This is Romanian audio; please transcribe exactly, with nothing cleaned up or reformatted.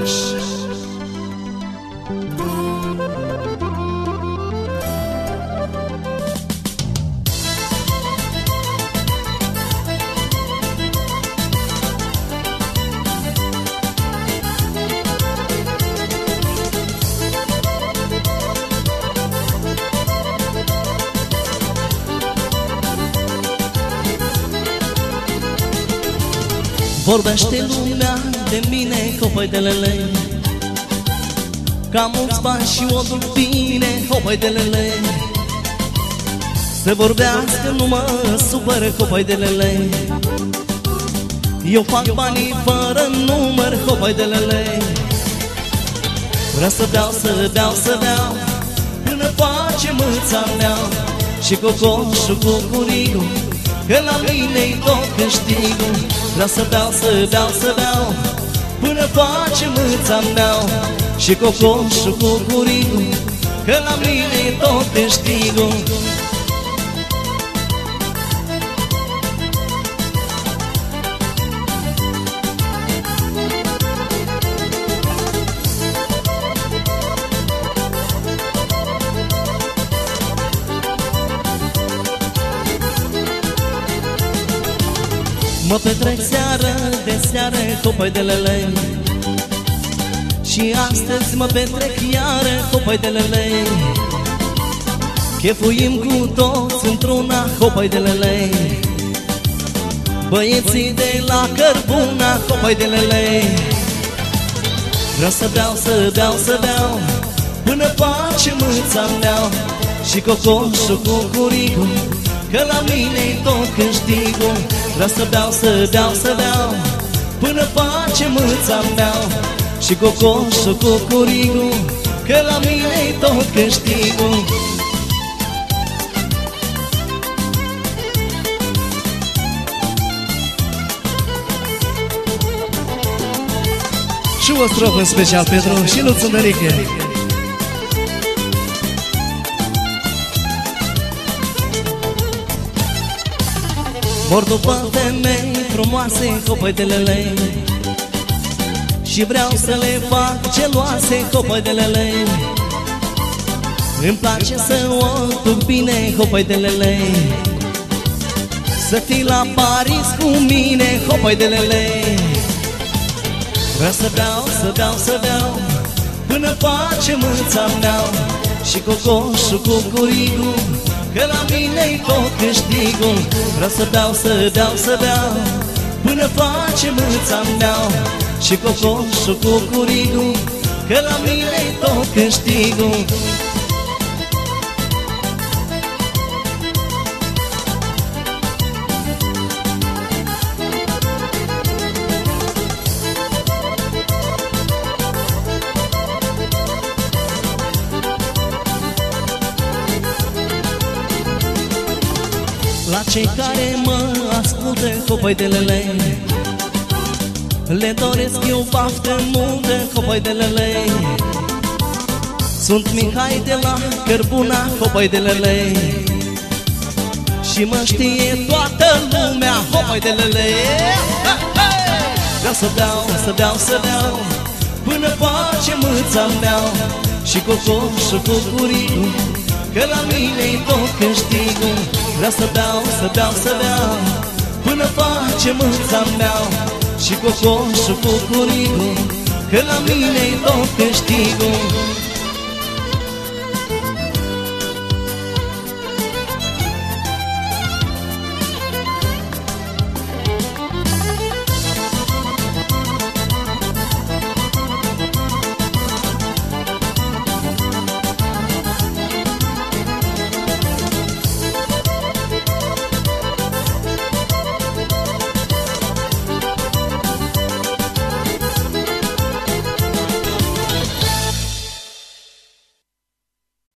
Mureș. Vorbește lumea de mine, hopăi de lele, că am mulți bani și o duc bine, hopăi de lele. Să vorbească, nu mă supără, hopăi de lele. Eu fac banii fără număr, hopăi de lele. Vreau să beau, să beau, să beau, până face mâța mea și cocoșul cu curigul, că la mine-i tot câștigul. Vreau să beau, să beau, să beau, până face mâța mea și cocoșul cu curigul, că la mine-i tot câștigul. Mă petrec seară de seară, hopăi de lele, și astăzi mă petrec iară, hopăi de lele. Chefuim cu toți într-una, hopăi de lele. Băieții de la Cărbuna, hopăi de lele. Vreau să beau, să beau, să beau, până face mâța mea și cocoșul cu curigul, că la mine-i tot câștigul. Vreau să beau, să beau, să beau, până face mâța mea și cocoșul cu curigul, că la mine-i tot câștigul. Și o strofă în special pentru și Luțu Năriche. Mor după femei frumoase, hopăi de lele, și vreau să le fac geloase, hopăi de lele. Îmi place să o duc bine, hopăi de lele, să fii la Paris cu mine, hopăi de lele. Vreau să beau, să beau, să beau, până face mâța mea și cocoșul cu curigul, că la mine-i tot câștigul. Vreau să beau, să beau, să beau, până face mâța mea și cocoșul cu curigul, că la mine-i tot câștigul. La cei care mă ascultă, hopăi de lele, le doresc eu baftă multă, hopăi de lele. Sunt Mihai de la Cărbuna, hopăi de lele, și mă știe toată lumea, hopăi de lele. Vreau să beau, să beau, să beau, până face mâța mea și cocoșul cu curigul, că la mine-i tot câștigul. Vreau să beau, să beau, să beau, până face mâța mea și cocoșul cu curigul, că la mine-i tot câștigul.